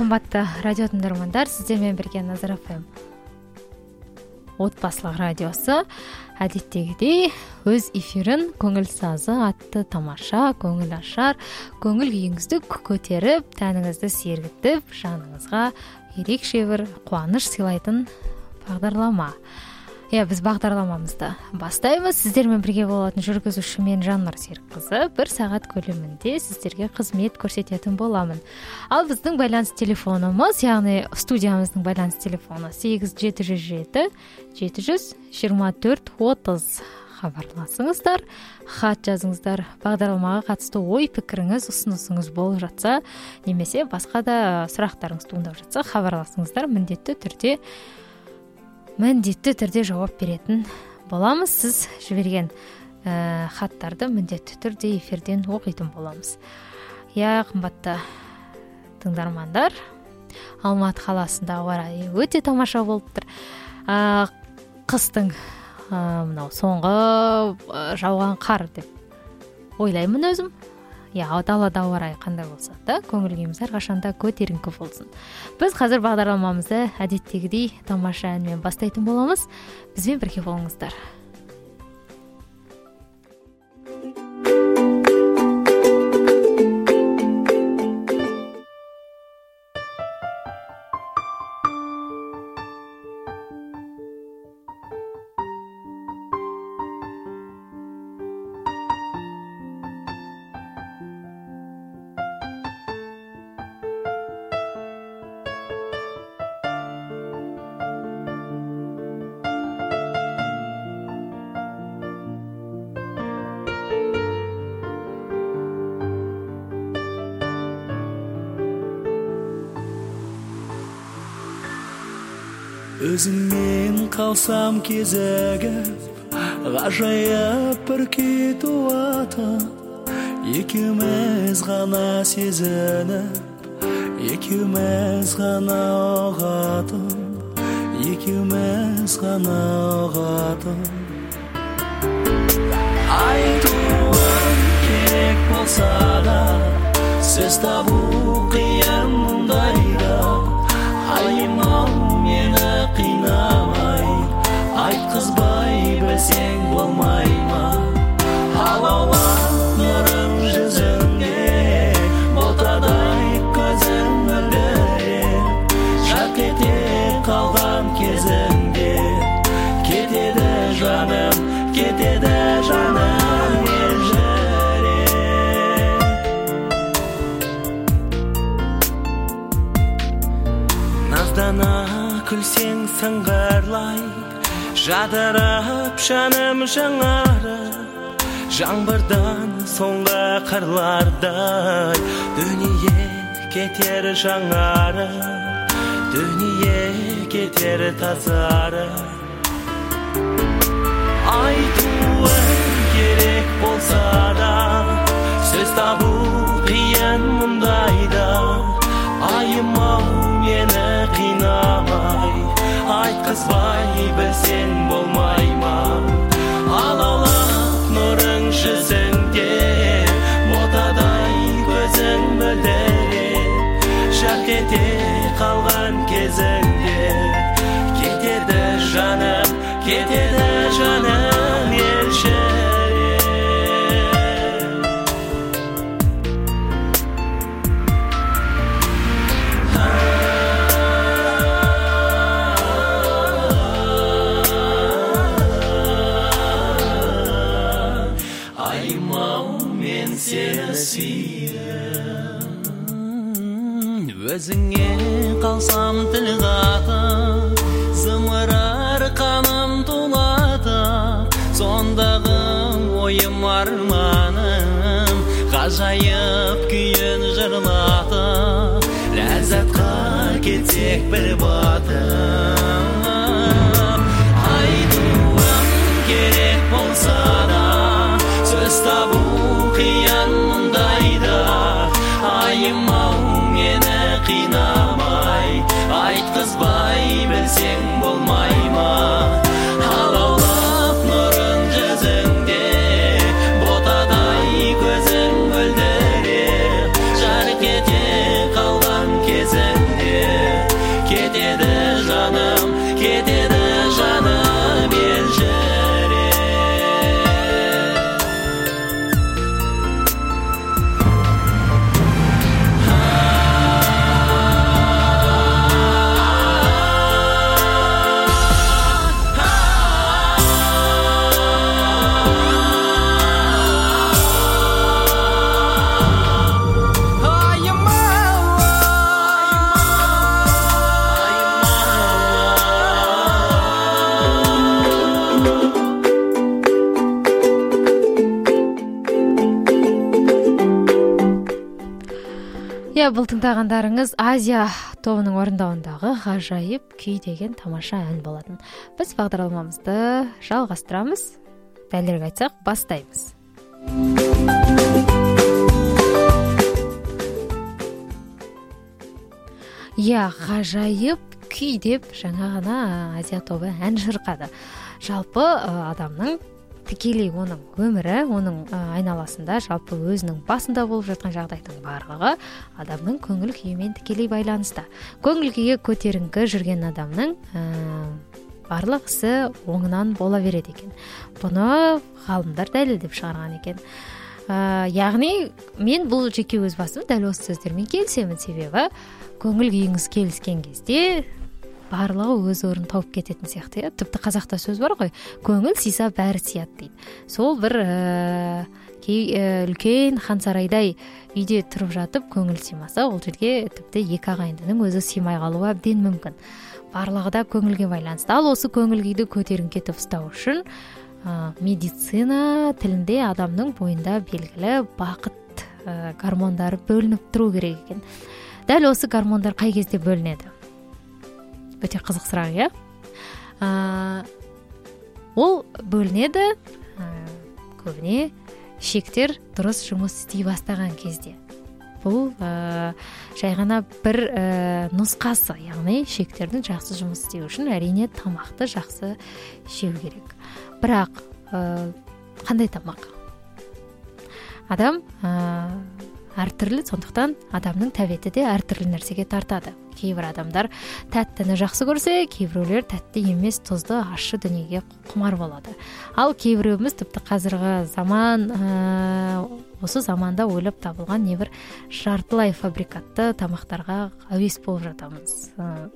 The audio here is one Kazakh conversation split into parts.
Қымбатты радио тыңдармандар, сіздермен бірге Назар ФМ отбасылық радиосы әдеттегідей өз эфирін көңіл сазы атты тамаша, көңіл ашар, көңіл күйіңізді көтеріп, тәніңізді сергітіп, жаныңызға ерекше бір қуаныш сыйлайтын бағдарлама. Біз бағдарламамызды бастаймыз. Сіздермен бірге болатын жүргізуші мен Жаннар Серікқызы 1 сағат көлемінде сіздерге қызмет көрсететін боламын. Ал біздің байланыс телефонымыз, яғни студиямыздың байланыс телефоны 8707 724 30. Хабарласыңыздар, хат жазыңыздар. Бағдарламаға қатысты ой, пікіріңіз, ұсынысыңыз болып жатса, немесе басқа да сұрақтарыңыз туындап жатса, хабарласыңыздар. Міндетті түрде жауап беретін боламыз. Сіз жіберген хаттарды міндетті түрде эфирден оқитын боламыз. Қымбатты тыңдармандар, Алматы қаласында ауа райы өте тамаша болып тұр. Қыстың мынау соңғы жауған қар деп ойлаймын өзім. Далада ауа райы қандай болса да, көңіл күйіміз әрқашанда көтеріңкі болсын. Біз қазір бағдарламамызды әдеттегідей тамаша әнмен бастайтын боламыз. Бізбен бірге болыңыздар. Өзіңмен қалсам кезігіп, ғажайып бір күй туатып, екеуміз ғана сезініп, екеуміз ғана ұғатып, екеуміз ғана ұғатып. Айтуым керек болса да, сөз табу қиын мұндайда. Айым-ау мені қинамай, айтқызбай білсең болмай ма? Алаулап нұрың жүзіңде, ботадай көзің мөлдіреп, жарқ ете қалған кезіңде, кетеді жаным Наздана күлсең сыңғырлай, жадырап жаным жаңарып, жаңбырдан соңғы қырлардай, дүние кетер жаңарып, дүние кетер тазарып. Айтуым керек болса да, сөз табу қиын мұндайда. Айым-ау мені қинамай, айтқызбай білсең болмай ма? Алаулап нұрың жүзіңде, ботадай көзің мөлдіреп, жарқ ете қалған кезіңде, кетеді жаным елшіреп. Өзіңе қалсам тіл қатып, зымырар қаным тулатып, сондағы ойым арманым, ғажайып күйін жырлатып, ләззатқа кетсек бір батып. Айтуым керек болса да, сөз табу қиын мұндайда. Айым-ау мені қинамай, айтқызбай білсең болмай ма? Алаулап нұрың жүзіңде, ботадай көзің мөлдіреп, жарқ ете қалған кезіңде, Иә, бұл тыңдағандарыңыз Азия тобының орындауындағы ғажайып күй деген тамаша ән болатын. Біз бағдарламамызды жалғастырамыз. Дәлірек айтсақ, бастаймыз. Иә, ғажайып күй деп жаңа ғана Азия тобы ән шырқады. Жалпы адамның тікелей оның өмірі, оның айналасында, жалпы өзінің басында болып жатқан жағдайдың барлығы адамның көңіл күйімен тікелей байланысты. Көңіл күйі көтеріңкі жүрген адамның барлық ісі оңынан бола береді екен. Бұны ғалымдар дәлелдеп шығарған екен. Яғни мен бұл жеке өз басым дәл осы сөздермен келісемін, себебі көңіл күйіңіз келіскен кезде барлығы өз орнын тауып кететін сияқты. Тіпті қазақта сөз бар ғой, көңіл сыйса бәрі сияды дейді. Сол бір үлкен хан сарайдай үйде тұрып жатып көңіл сыймаса, ол жерге тіпті екі ағайындының өзі сыймай қалуы әбден мүмкін. Барлығы да көңілге байланысты. Ал осы көңіл күйді көтеріңкі етіп ұстау үшін медицина тілінде адамның бойында белгілі бақыт гормондары бөлініп тұру керек екен. Дәл осы гормондар қай кезде бөлінеді? Өте қызық сұрақ, иә? Ол бөлінеді көбіне ішектер дұрыс жұмыс істей бастаған кезде. Бұл жай ғана бір нұсқасы, яғни ішектердің жақсы жұмыс істеу үшін әрине тамақты жақсы жеу керек. Бірақ қандай тамақ? Адам әртүрлі, сондықтан адамның тәбеті де әртүрлі нәрсеге тартады. Кейбір адамдар тәттіні жақсы көрсе, кейбіреулер тәтті емес, тұзды, ащы дүниеге құмар болады. Ал кейбіреуіміз тіпті қазіргі заман, осы заманда ойлап табылған небір жартылай фабрикатты тамақтарға әуес болып жатамыз.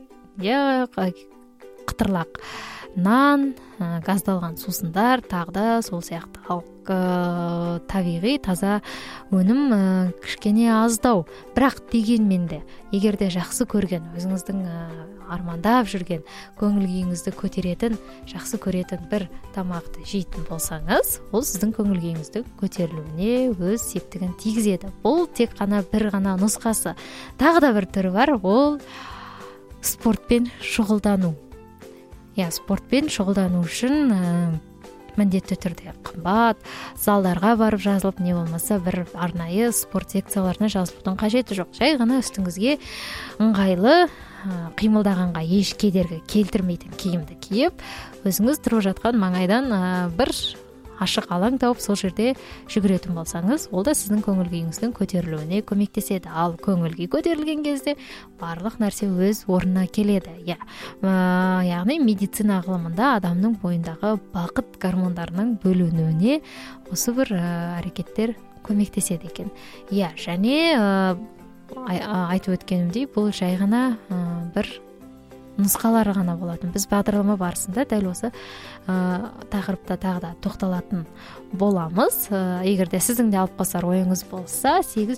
Қытырлақ нан, газдалған сусындар, тағда сол сияқты. Ал табиғи таза өнім кішкене аздау. Бірақ дегенмен де, егер де жақсы көрген, өзіңіздің армандап жүрген, көңіл күйіңізді көтеретін, жақсы көретін бір тамақты жейтін болсаңыз, ол сіздің көңіл күйіңізді көтерілуіне өз септігін тигізеді. Бұл тек қана бір ғана нұсқасы. Тағы да бір түрі бар, ол спортпен шұғылдану. Спортпен шұғылдану үшін міндетті түрде қымбат залдарға барып жазылып, не болмаса бір арнайы спорт секцияларына жазылудың қажеті жоқ. Жай ғана үстіңізге ыңғайлы, қимылдағанға еш кедергі келтірмейтін киімді киіп, өзіңіз тұрып жатқан маңайдан бір ашық алаң тауып сол жерде жүгіретін болсаңыз, ол да сіздің көңіл күйіңіздің көтерілуіне көмектеседі. Ал көңіл күй көтерілген кезде барлық нәрсе өз орнына келеді. Яғни медицина ғылымында адамның бойындағы бақыт гормондарының бөлінуіне осы бір әрекеттер көмектеседі екен. Және айтып өткенімдей, бұл жай ғана бір нұсқалары ғана болатын. Біз бағдарлама барысында дәл осы тақырыпта тағы да тоқталатын боламыз. Егер де сіздің де алып қосар ойыңыз болса,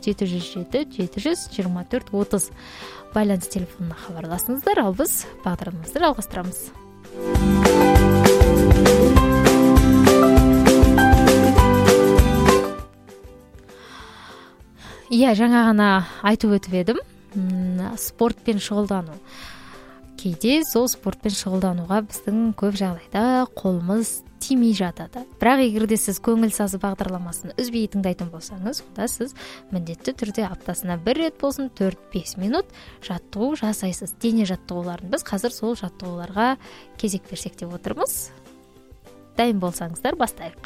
8-707-724-30 байланыс телефонына хабарласыңыздар, ал біз бағдарламамызды жалғастырамыз. Жаңа ғана айтып өтіп едім, спортпен шұғылдану. Кейде сол спортпен шұғылдануға біздің көп жағдайда қолымыз тимей жатады. Бірақ егер де сіз көңіл сазы бағдарламасын үзбей тыңдайтын болсаңыз, онда сіз міндетті түрде аптасына бір рет болсын 4-5 минут жаттығу жасайсыз. Дене жаттығуларын біз қазір сол жаттығуларға кезек берсек деп отырмыз. Дайын болсаңыздар, бастайық.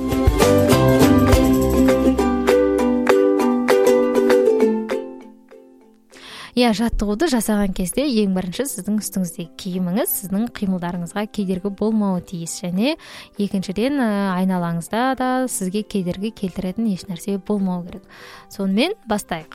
Жаттығуды жасаған кезде ең бірінші сіздің үстіңіздегі киіміңіз сіздің қимылдарыңызға кедергі болмауы тиіс, және екіншіден айналаңызда да сізге кедергі келтіретін еш нәрсе болмау керек. Сонымен бастайық.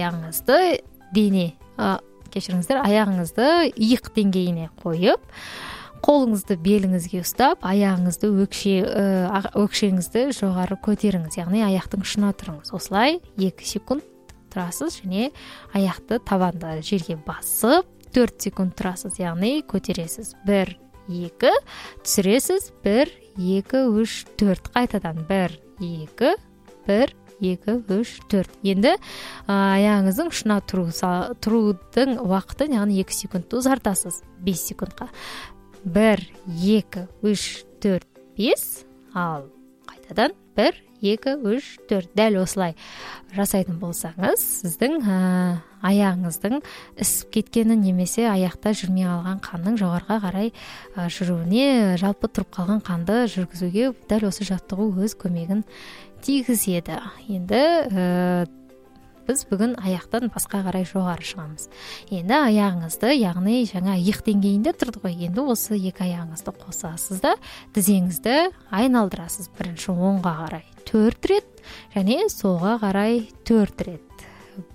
Аяғыңызды иық деңгейіне қойып, қолыңызды беліңізге ұстап, аяғыңызды өкшеңізді жоғары көтеріңіз, яғни аяқтың ұшына тұрыңыз. Осылай 2 секунд тұрасыз, және аяқты табанды жерге басып 4 секунд тұрасыз, яғни көтересіз. 1, 2, түсіресіз. 1, 2, 3, 4. Қайтадан 1, 2, 1, 2, 3, 4. Енді аяғыңыздың ұшына тұрудың уақытын, яғни 2 секундты ұзартасыз 5 секундқа. 1, 2, 3, 4, 5. Ал қайтадан 1, 2, 3, 4. Дәл осылай жасайтын болсаңыз, сіздің аяғыңыздың ісіп кеткені немесе аяқта жүрмей қалған қанның жоғарыға қарай жүруіне, жалпы тұрып қалған қанды жүргізуге дәл осы жаттығу өз көмегін тигізеді. Енді біз бүгін аяқтан басқа қарай жоғары шығамыз. Енді аяғыңызды, яғни жаңа иық деңгейінде тұрды ғой. Енді осы екі аяғыңызды қосасыз да, тізеңізді айналдырасыз. Бірінші оңға қарай 4 рет және солға қарай 4 рет.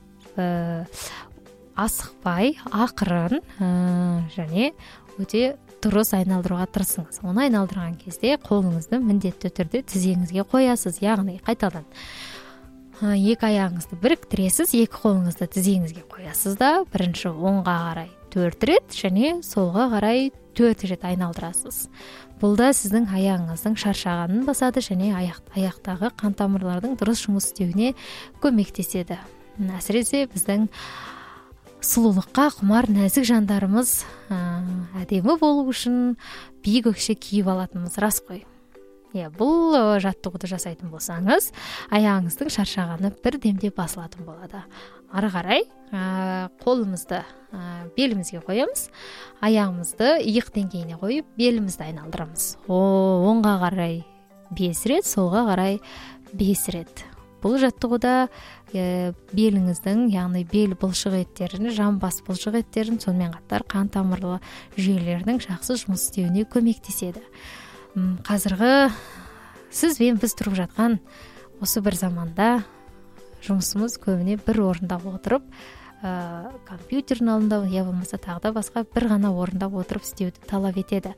Асықпай, ақырын және өте дұрыс айналдыруға тырысыңыз. Оны айналдырған кезде қолыңызды міндетті түрде тізеңізге қоясыз. Яғни қайтадан екі аяғыңызды біріктіресіз, екі қолыңызды тізеңізге қоясыз да, бірінші оңға қарай 4 рет және солға қарай 4 рет айналдырасыз. Бұл да сіздің аяғыңыздың шаршағанын басады және аяқтағы қан тамырлардың дұрыс жұмыс істеуіне көмектеседі. Әсіресе біздің сұлулыққа құмар нәзік жандарымыз әдемі болу үшін биік өкше киіп алатынымыз рас қой. Бұл жаттығуды жасайтын болсаңыз, аяғыңыздың шаршағаны бір демде басылатын болады. Ары қарай қолымызды белімізге қоямыз, аяғымызды иық деңгейіне қойып, белімізді айналдырамыз. Оңға қарай 5 рет, солға қарай 5 рет. Бұл жаттығуда беліңіздің, яғни бел бұлшық еттерін, жамбас бұлшық еттерін, сонымен қатар қан тамырлы жүйелердің жақсы жұмыс істеуіне көмектеседі. Қазіргі сіз бен біз тұрып жатқан осы бір заманда жұмысымыз көбіне бір орында отырып, компьютердің алдында, я болмаса тағы да басқа бір ғана орында отырып істеуді талап етеді.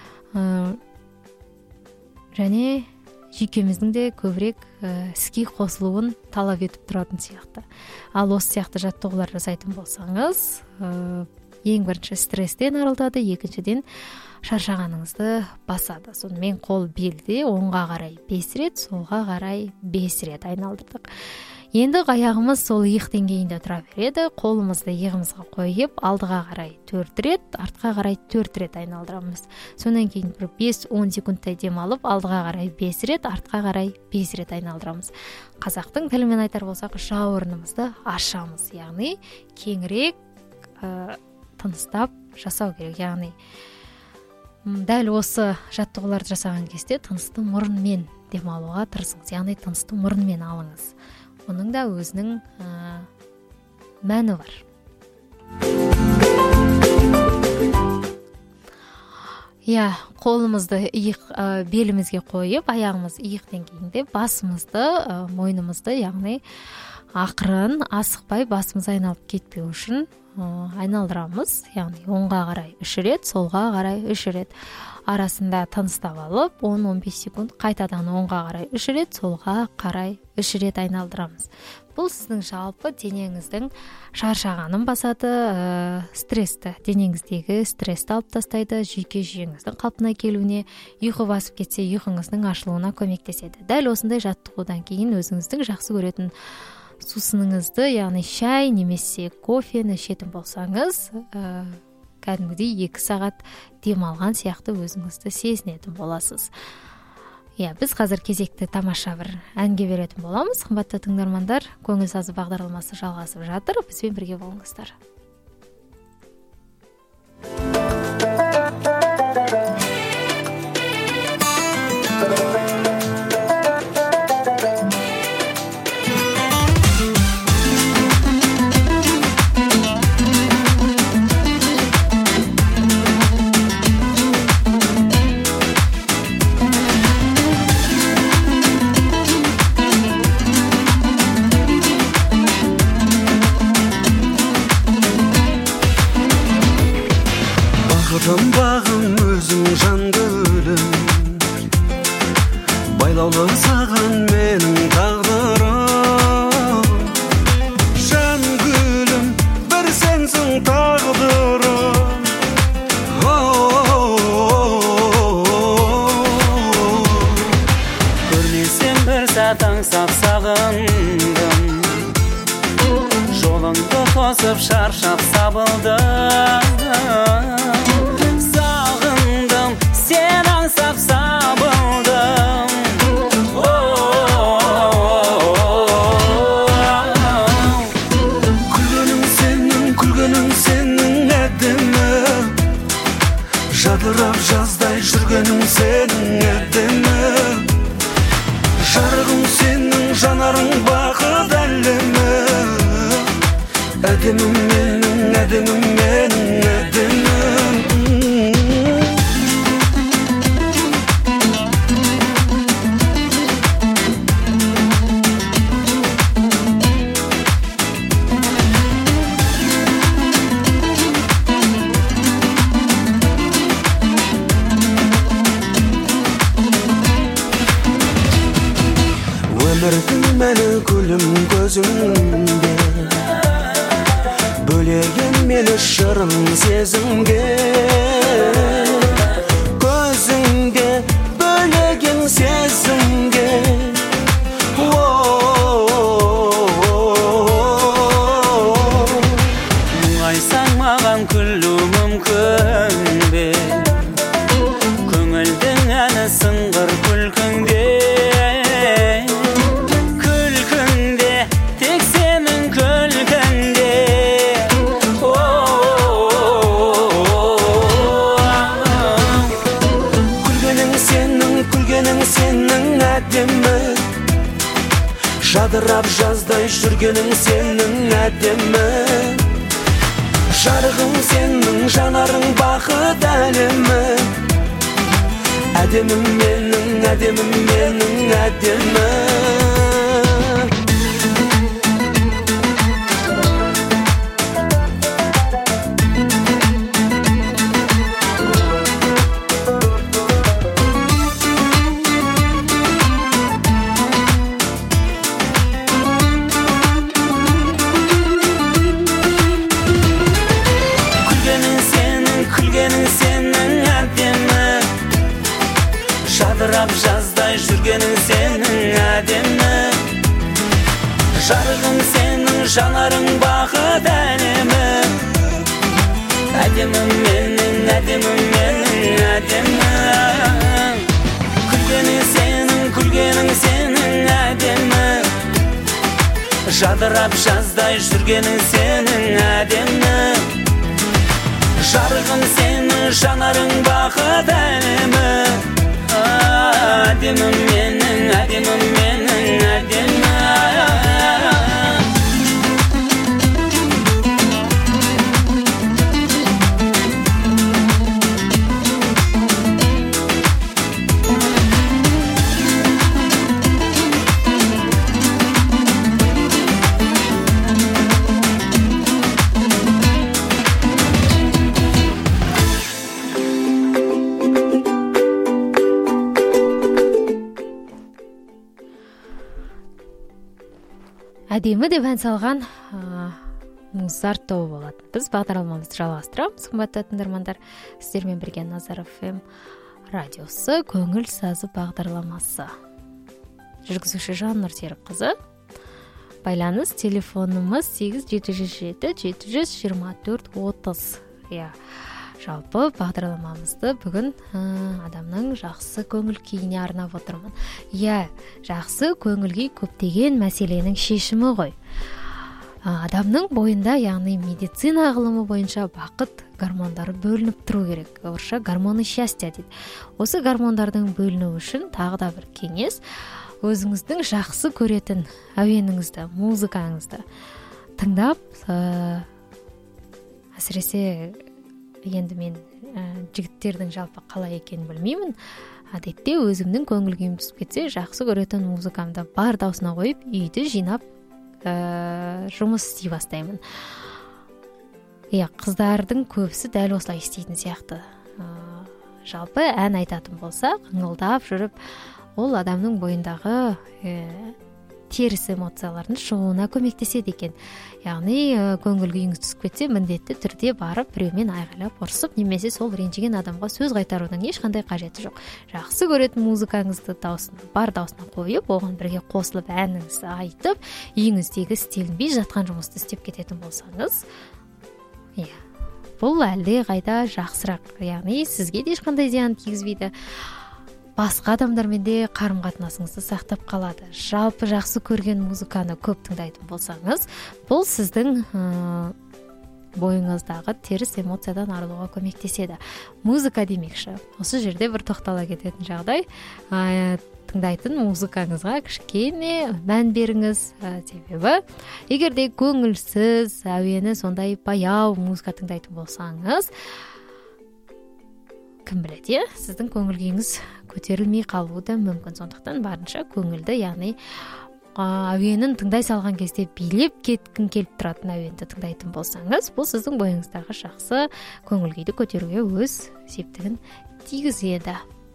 Және жүйкеміздің де көбірек іске қосылуын талап етіп тұратын сияқты. Ал осы сияқты жаттығулар жасайтын болсаңыз, ең бірінші стресстен арылтады, екіншіден шаршағаныңызды басады. Сонымен қол белде оңға қарай 5 рет, солға қарай 5 рет айналдырдық. Енді аяғымыз сол иық деңгейінде тұра береді. Қолымызды иығымызға қойып, алдыға қарай 4 рет, артқа қарай 4 рет айналдырамыз. Сонан кейін 5-10 секундтай демалып, алдыға қарай 5 рет, артқа қарай 5 рет айналдырамыз. Қазақтың тілімен айтар болсақ, жауырынымызды ашамыз. Яғни кеңірек тыныстап жасау керек. Яғни дәл осы жаттығуларды жасаған кезде тынысты мұрынмен демалуға тырысыңыз. Яғни тынысты мұрынмен алыңыз. Оның да өзінің мәні бар. Қолымызды белімізге қойып, аяғымыз иық деңгейінде, басымызды, мойнымызды, яғни ақырын, асықпай басымыз айналып кетпеу үшін айналдырамыз. Яғни оңға қарай 3 рет, солға қарай 3 рет. Арасында тыныстап алып, 10-15 секунд қайтадан оңға қарай 3 рет, солға қарай 3 рет айналдырамыз. Бұл сіздің жалпы денеңіздің шаршағанын басады, денеңіздегі стрессті алып тастайды, жүйке жүйеңіздің қалпына келуіне, ұйқы басып кетсе, ұйқыңыздың ашылуына көмектеседі. Дәл осындай жаттығудан кейін өзіңіздің жақсы көретін сусыныңызды, яғни шай немесе кофені ішетін болсаңыз, кәдімгідей 2 сағат демалған сияқты өзіңізді сезінетін боласыз. Біз қазір кезекті тамаша бір әнге беретін боламыз. Қымбатты тыңдармандар, көңіл сазы бағдарламасы жалғасып жатыр. Бізбен бірге болыңыздар. Бағым өзің жан гүлім, байлаулы саған менің тағдырым. Жан гүлім, бір сенсің тағдырым. Көрмесем бір сәт аңсап сағын, тосып шаршап сабылдым, сағындым сен аңсап сабылдым. Күлгенің сенің әдемі, жадырап жаздай жүргенің сенің әдемі. Жарығың сенің, жанарың бақыт әлемі. Әдемім менің, әдемім менің, әдемім. Өмірдің мәні гүлім көзіңде, бөлеген мені шырын сезімге. Көзіңде бөлеген сезімге. Мұңайсаң маған күлу мүмкін бе? Көңілдің әні сыңғыр күлкіңде. Сенің әдемі, жадырап жаздай жүргенің сенің әдемі. Жарығың сенің, жанарың бақыт әлемі. Әдемім менің, әдемім менің, әдемі. Жадырап жаздай жүргенің сенің әдемі. Жарығың сенің, жанарың бақыт әлемі. Әдемім менің, әдемім менің, әдемі. Күлгенің сенің әдемі. Жадырап жаздай жүргенің сенің әдемі. Жарығың сенің, жанарың бақыт әлемі. Әдемім менің, әдемім менің, әдемі. Әдемі деп ән салған мұздар тобы болатын. Біз бағдарламамызды жалғастырамыз. Қымбатты тыңдармандар, сіздермен бірге Назар ФМ радиосы көңіл сазы бағдарламасы. Жүргізуші Жаннұр Серікқызы. Байланыс телефонымыз 8777-724-30. Жалпы бағдарламамызды бүгін адамның жақсы көңіл күйіне арнап отырмын. Жақсы көңіл күй көптеген мәселенің шешімі ғой. Адамның бойында, яғни медицина ғылымы бойынша бақыт гормондары бөлініп тұру керек. Орысша гормоны счастья дейді. Осы гормондардың бөлінуі үшін тағы да бір кеңес: өзіңіздің жақсы көретін әуеніңізді, музыкаңызды тыңдап, әсіресе енді мен жігіттердің жалпы қалай екенін білмеймін. Әдетте өзімнің көңіл күйім түсіп кетсе, жақсы көретін музыкамды бар даусына қойып, үйді жинап жұмыс істей бастаймын. Қыздардың көбісі дәл осылай істейтін сияқты. Жалпы ән айтатын болсақ, ыңылдап жүріп, ол адамның бойындағы теріс эмоциялардын чыгууна көмөктөшөт экен. Яғни көңүл күйүңүз түсүп кетсе, міндетті түрде барып бирөөмен айгайлап ұрсып, немесе сол ренжиген адамга сөз кайтаруунун эч кандай кажети жок. Жакшы көрөтүн музыкаңызды бар даусына коюп, огон бирге косулуп әніңізді айтып, үйүңүздөгү істелинбей жаткан жумусту істеп кететін болсаңыз, бул әлде кайда жакшыраак. Яғни сизге да эч кандай зыян тийгизбейди. Басқа адамдармен де карым-катынасыңызды сактап калады. Жалпы жакшы көрген музыканы көп тыңдайтын болсаңыз, бул сиздин боюңуздагы терис эмоциядан арылууга көмөктөшөт. Музыка демекчи, осы жерде бир токтола кететін жагдай, тыңдайтын музыкаңызга кичкене мән бериңиз. Себеби эгерде көңүлсүз, абийени сондай баяу музыка тыңдайтын болсаңыз, ким билет, сиздин көңүл күйүңүз көтөрүлмөй калуу да мүмкүн. Сондуктан барынча көңүлдү, яғни абийенин тыңдай салган кезде билеп кеткин келип туратын абийенди тыңдайтын болсаңыз, бул сиздин боюңуздагы жакшы көңүл күйдү көтөрүүгө өз септигин тийгизет.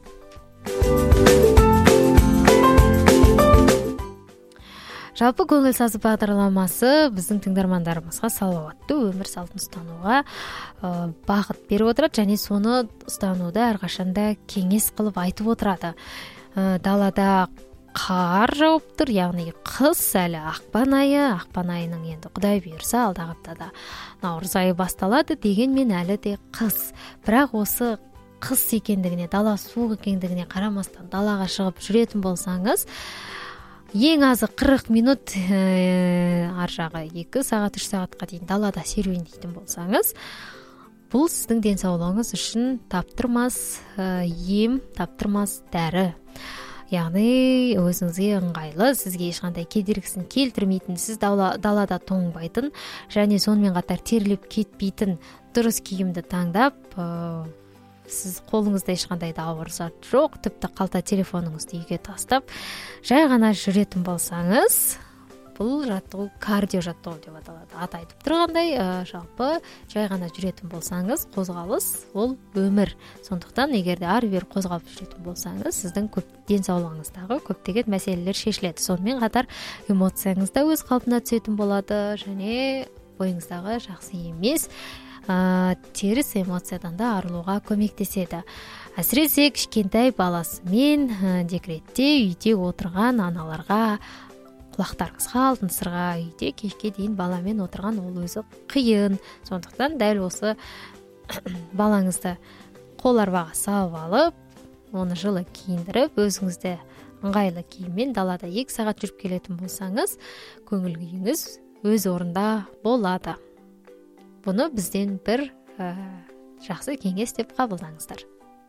Жалпы көңүл сазы багдарламасы биздин тыңдармандарыбызга салауаттуу өмүр салтын устанууга багыт берип отурат жана сону устанууда ар качанда кеңес кылып айтып отурат. Далада кар жауыптыр, яғни кыз әлі акпан айының енді Кудай буйрса алдагы аптада наурыз айы басталады дегенмен әлі де кыз. Бірақ осы кыз екендігіне, дала суық екендігіне қарамастан далаға шығып жүретін болсаңыз, ең азы 40 минут ар жағы 2 сағат 3 сағатқа дейін далада серуендейтін болсаңыз, бұл сіздің денсаулығыңыз үшін таптырмас ем, таптырмас дәрі. Яғни өзіңізге ыңғайлы, сізге ешқандай кедергісін келтірмейтін, сіз далада тоңбайтын және сонымен қатар теріліп кетпейтін дұрыс киімді таңдап, сіз қолыңызда ешқандай да ауыр зат жоқ, тіпті қалта телефоныңызды үйге тастап, жай ғана жүретін болсаңыз, бұл жаттығу кардио жаттығу деп аталады. Аты айтып тұрғандай, жалпы жай ғана жүретін болсаңыз, қозғалыс ол өмір. Сондықтан егерде ары-бері қозғалып жүретін болсаңыз, сіздің денсаулығыңыздағы көптеген мәселелер шешіледі. Сонымен қатар эмоцияңыз да өз қалпына түсетін болады және бойыңыздағы жақсы емес теріс эмоциядан да арылуға көмектеседі. Әсіресе кішкентай баласымен декретте үйде отырған аналарға құлақтарыңызға алтын сырға, үйде кешке дейін баламен отырған ол өзі қиын. Сондықтан дәл осы балаңызды қол арбаға салып алып, оны жылы киіндіріп, өзіңізді ыңғайлы киіммен далада 2 сағат жүріп келетін болсаңыз, көңіл күйіңіз өз орында болады. Бұны бізден бір жақсы кеңес деп қабылдаңыздар.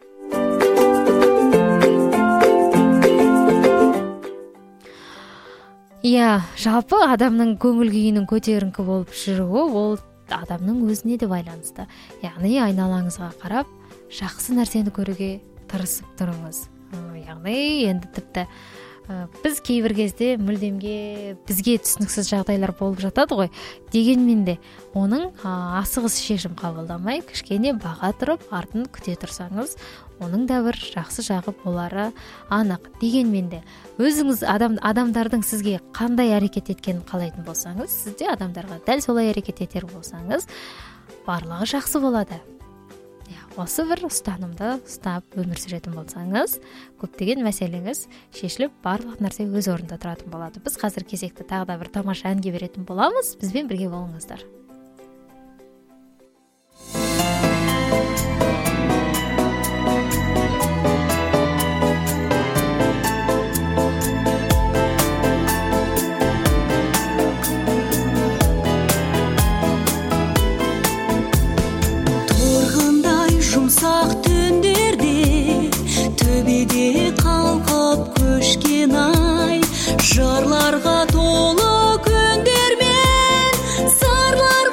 Жалпы адамның көңіл күйінің көтеріңкі болып жүруі, ол адамның өзіне де байланысты. Яғни айналаңызға қарап, жақсы нәрсені көруге тырысып тұрыңыз. Яғни енді тіпті біз кейбір кезде мүлдемге бізге түсініксіз жағдайлар болып жатады ғой. Дегенмен де оның асығыс шешім қабылдамай, кішкене баға тұрып, артын күте тұрсаңыз, оның да бір жақсы жағы болары анық. Дегенмен де өзіңіз адамдардың сізге қандай әрекет еткенін қалайтын болсаңыз, сіз де адамдарға дәл солай әрекет етер болсаңыз, барлығы жақсы болады. Осы бір ұстанымды ұстап өмір сүретін болсаңыз, көптеген мәселеңіз шешіліп, барлық нәрсе өз орнында тұратын болады. Біз қазір кезекті тағы да бір тамаша әнге беретін боламыз. Бізбен бірге болыңыздар. Жұмсақ түндерде төбеде қалқып көшкен ай, жырларға толы күндермен сырлар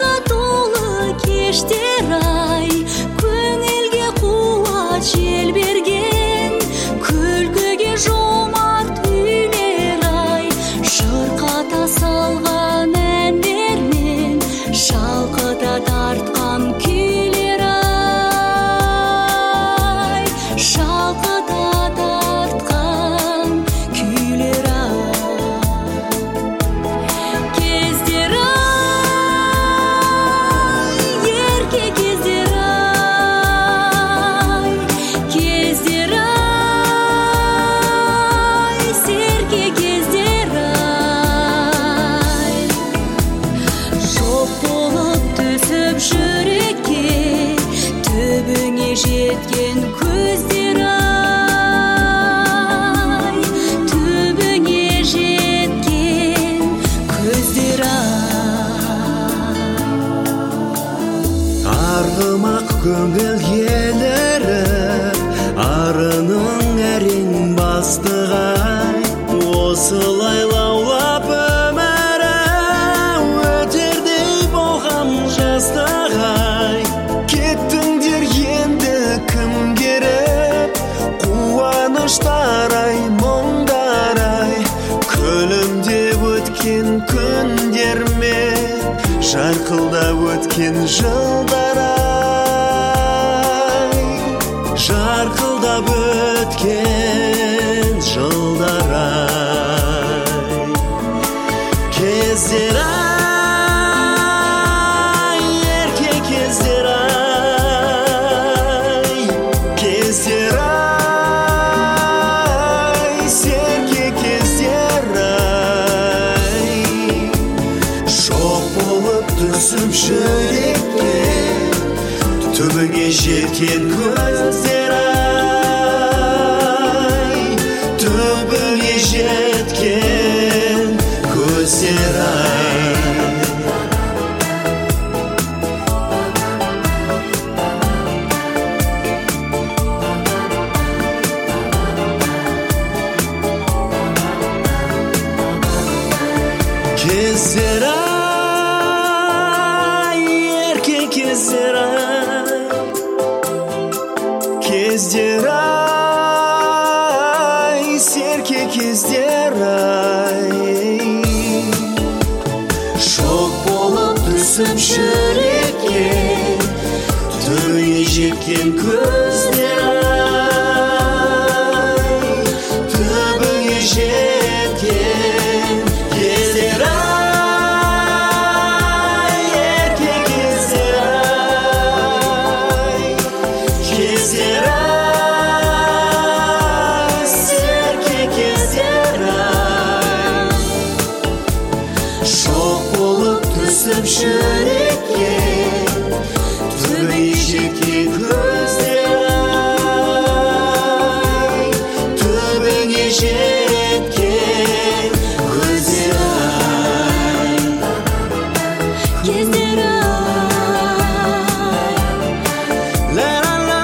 көңіл еліріп арының әрең бастығай осылай лаулап өмірі өтердей болған жастығай кеттіңдер енді кім керек қуаныштар-ай мұңдар-ай күлімдеп өткен күндер ме жарқылдап өткен жылдар-ай жарқылдап өткен жылдар-ай кездер-ай ерке кездер-ай кездер-ай серке кездер-ай жоқ болып түсіп жүрекке түбіңе жеткен көздер-ай түбіңе жеткен көздер-ай кездер-ай ерке кездер-ай кездер-ай серке кездер-ай шоқ болып түсіп жүрекке түбіңе жеткен көздер-ай түбіңе жеткен кездер-ай ерке кездер-ай кездер-ай серке кездер-ай шоқ болып түсіп жүрекке түбіңе жеткен көздер-ай түбіңе жеткен көздер-ай кездер-ай ла-ла-ла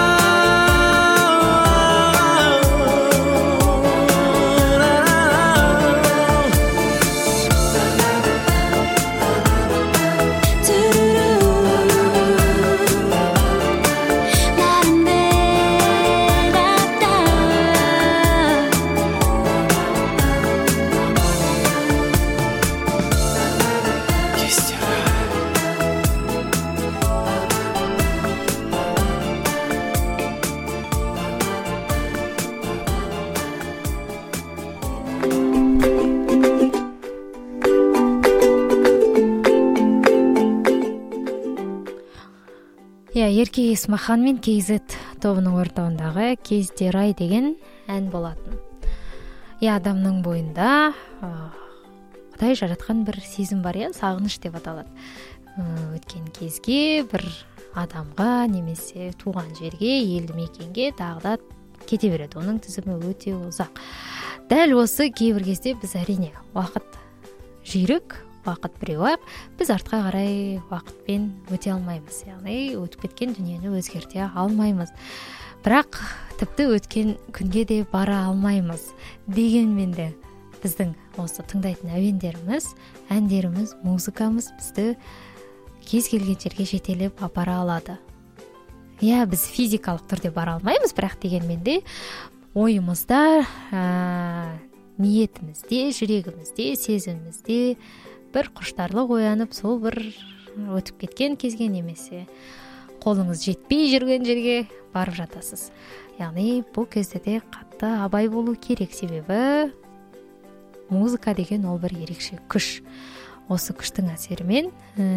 Ерке Есмахан мен Кейзет тобының ортауындағы кездер-ай деген ән болатын. Адамның бойында Құдай жаратқан бір сезім бар, сағыныш деп аталады. Өткен кезге, бір адамға немесе туған жерге, елді мекенге тағы да кете береді. Оның тізімі өте ұзақ. Дәл осы кейбір кезде біз әрине уақыт жүйрік, уақыт біреу-ақ, біз артқа қарай уақытпен өте алмаймыз. Яғни өтіп кеткен дүниені өзгерте алмаймыз. Бірақ тіпті өткен күнге де бара алмаймыз. Дегенмен де біздің осы тыңдайтын әуендеріміз, әндеріміз, музыкамыз бізді кез келген жерге жетелеп апара алады. Біз физикалық түрде бара алмаймыз, бірақ дегенмен де ойымызда, ниетімізде, жүрегімізде, сезімімізде бір құштарлық оянып, сол бір өтіп кеткен кезге немесе қолыңыз жетпей жүрген жерге барып жатасыз. Яғни бұл кезде де қатты абай болу керек, себебі музыка деген ол бір ерекше күш. Осы күштің әсерімен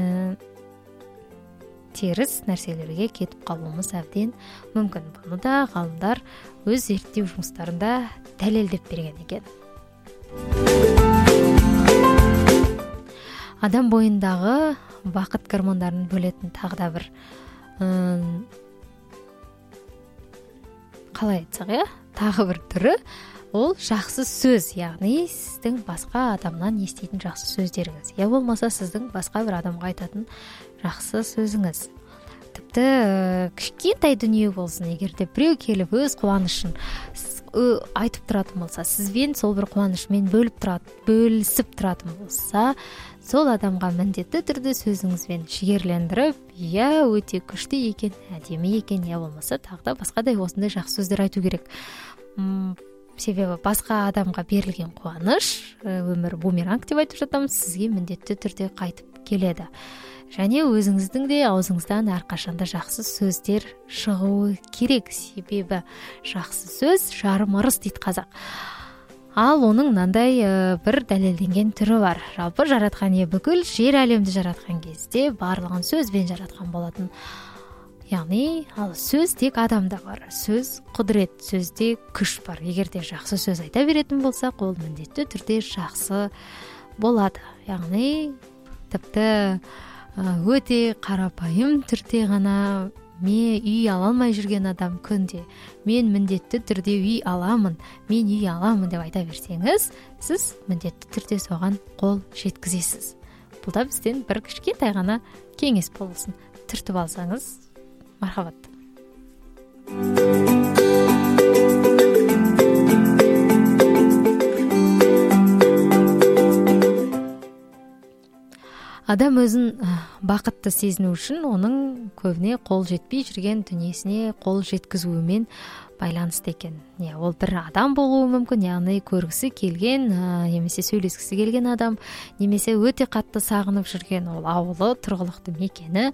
теріс нәрселерге кетіп қалуымыз әбден мүмкін. Бұны да ғалымдар өз зерттеу жұмыстарында дәлелдеп берген екен. Адам бойындағы бақыт гормондарын бөлетін тағы да бір қалай айтсақ, тағы бір түрі ол жақсы сөз, яғни сіздің басқа адамнан еститін жақсы сөздеріңіз, я болмаса сіздің басқа бір адамға айтатын жақсы сөзіңіз. тіпті кішкентай дүние болсын, егерде біреу келіп өз қуанышын айтып тұратын болса, сізбен сол бір қуанышымен бөлісіп тұратын болса, сол адамға міндетті түрде сөзіңізбен жігерлендіріп, өте күшті екен, әдемі екен, болмаса тағы да басқадай осындай жақсы сөздер айту керек. Себебі басқа адамға берілген қуаныш, өмір бумеранг деп айтып жатамыз, сізге міндетті түрде қайтып келеді. Және өзіңіздің де аузыңыздан әрқашанда жақсы сөздер шығуы керек. Себебі жақсы сөз жарым ырыс дейді қазақ. Ал оның мынандай бір дәлелденген түрі бар. Жалпы жаратқан ие бүкіл жер әлемді жаратқан кезде барлығын сөзбен жаратқан болатын. Яғни, сөз тек адамда бар. Сөз құдірет, сөзде күш бар. Егер де жақсы сөз айта беретін болсақ, ол міндетті түрде жақсы болады. Яғни, тіпті өте қарапайым түрде ғана мен үй ала алмай жүрген адам күнде мен міндетті түрде үй аламын деп айта берсеңіз, сіз міндетті түрде соған қол жеткізесіз. Бұл да бізден бір кішкентай ғана кеңес болсын. Түртіп алсаңыз, мархабат. Адам өзін бақытты сезіну үшін оның көбіне қол жетпей жүрген дүниесіне қол жеткізуімен байланысты екен. Ол бір адам болуы мүмкін, яғни көргісі келген, немесе сөйлескісі келген адам, немесе өте қатты сағынып жүрген ол ауылы, тұрғылықты мекені,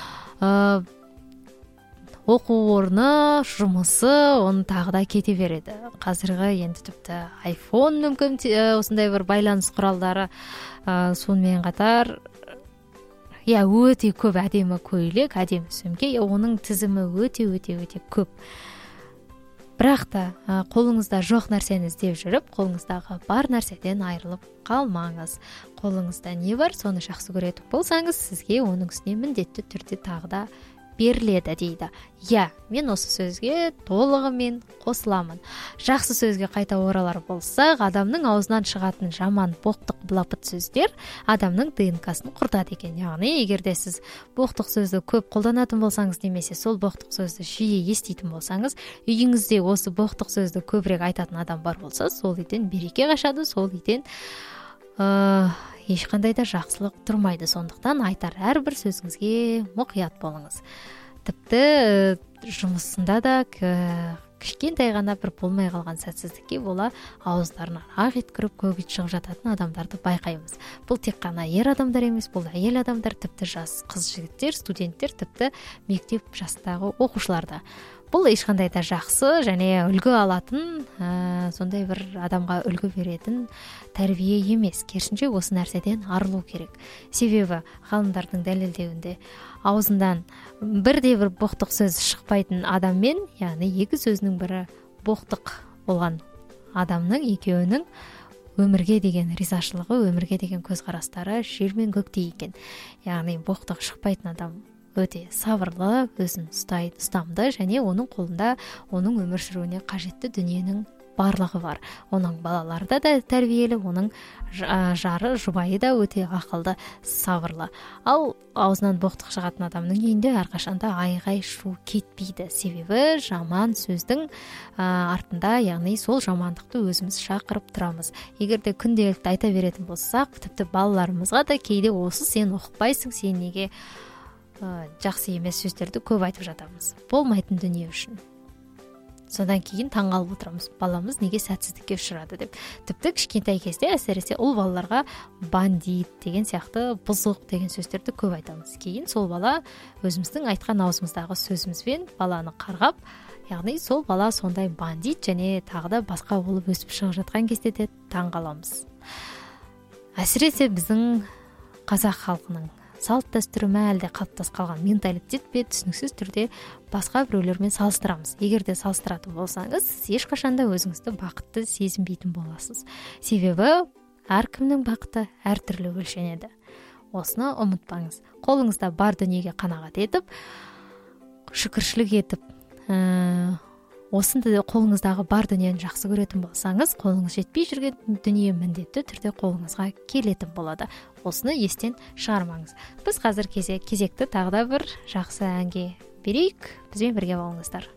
оқу орны, жұмысы, оны тағы да кете береді. Қазіргі енді тіпті iPhone мүмкін осындай бір байланыс құралдары, сонымен қатар өте көп әдемі көйлек, әдемі сөмке, оның тізімі өте көп. Бірақ та қолыңызда жоқ нәрсені іздеп жүріп, қолыңыздағы бар нәрседен айырылып қалмаңыз. Қолыңызда не бар, соны жақсы көретін болсаңыз, сізге оның үстіне міндетті түрде тағы да беріледі дейді. Мен осы сөзге толығымен қосыламын. Жақсы сөзге қайта оралар болсақ, адамның аузынан шығатын жаман, боқтық, былапыт сөздер адамның ДНК-сын құртады екен. Яғни, егер де сіз боқтық сөзді көп қолданатын болсаңыз, немесе сол боқтық сөзді жиі еститін болсаңыз, үйіңізде осы боқтық сөзді көбірек айтатын адам бар болса, сол үйден береке қашады, сол үйден ешқандай да жақсылық тұрмайды. Сондықтан айтар әрбір сөзіңізге мұқият болыңыз. Тіпті жұмысында да кішкентай ғана бір болмай қалған сәтсіздікке бола ауыздарынан ақ ит кіріп көк ит шығып жататын адамдарды байқаймыз. Бұл тек қана ер адамдар емес, бұл әйел адамдар, тіпті жас қыз-жігіттер, студенттер, тіпті мектеп жастағы оқушылар да. Бұл ешқандай да жақсы және үлгі алатын, сондай бір адамға үлгі беретін тәрбие емес. Керісінше осы нәрседен арылу керек. Себебі ғалымдардың дәлелдеуінде аузынан бірде бір боқтық сөз шықпайтын адаммен, яғни екі сөзінің бірі боқтық болған адамның екеуінің өмірге деген ризашылығы, өмірге деген көзқарастары жер мен көктей екен. Яғни боқтық шықпайтын адам өте сабырлы, өзін ұстамды және оның қолында оның өмір сүруіне қажетті дүниенің барлығы бар. Оның балалары да тәрбиелі, оның жары, жұбайы да өте ақылды, сабырлы. Ал аузынан боқтық шығатын адамның үйінде әрқашанда айғай шу кетпейді. Себебі жаман сөздің артында, яғни сол жамандықты өзіміз шақырып тұрамыз. Егер де күнделікті айта беретін болсақ, тіпті балаларымызға да кейде осы сен оқытпайсың, сен неге жақсы емес сөздерді көп айтып жатамыз. Болмайтын дүние үшін. Содан кейін таңғалып отырамыз, баламыз неге сәтсіздікке ұшырады деп. Тіпті кішкентай кезде әсіресе ұл балаларға бандит деген сияқты, бұзық деген сөздерді көп айтамыз. Кейін сол бала өзіміздің айтқан аузымыздағы сөзімізбен баланы қарғап, яғни сол бала сондай бандит және тағы да басқа болып өсіп шығып жатқан кезде де таңғаламыз. Әсіресе біздің қазақ халқының салт дәстүрі ме әлде қалыптасып қалған менталитет пе, түсініксіз түрде басқа біреулермен салыстырамыз. Егер де салыстыратын болсаңыз, сіз ешқашанда өзіңізді бақытты сезінбейтін боласыз. Себебі әркімнің бақыты әртүрлі өлшенеді. Осыны ұмытпаңыз. Қолыңызда бар дүниеге қанағат етіп, шүкіршілік етіп, осында қолыңыздағы бар дүниені жақсы көретін болсаңыз, қолыңыз жетпей жүрген дүние міндетті түрде қолыңызға келетін болады. Осыны естен шығармаңыз. Біз қазір кезекті тағы да бір жақсы әнге берейік, бізбен бірге болыңыздар.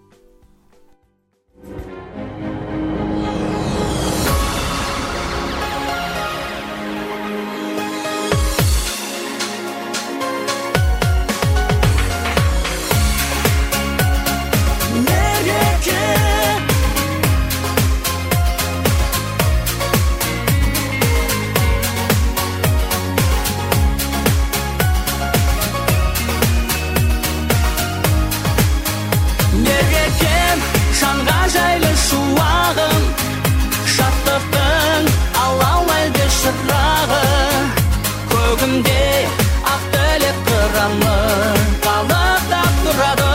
Жайлы шуағым, шаттықтың алаулайды шырағы, көгімде ақ тілек қырамы қалықтап тұрады.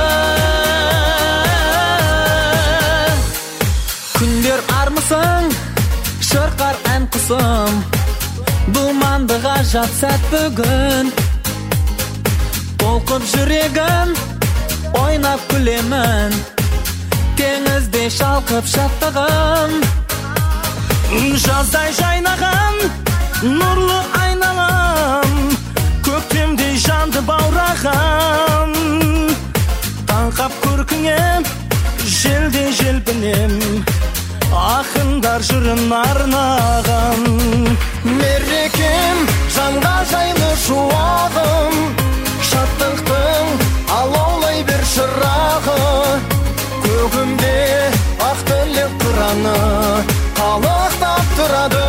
Күндер армысың, шырқар ән құсым, думанды ғажап сәт бүгін. Толқып жүрегім, ойнап күлемін, теңізде шалқып шаттығым. Жаздай жайнаған нұрлы айналам, көктемдей жанды баураған. Таңқап көркіңем, желде желпінем, ақындар жырын арнаған. Мерекем жанға жайлы шуағым, шаттықтың алаулай бер шырағы, көгімде ақ тілек қыраны қалықтап тұрады.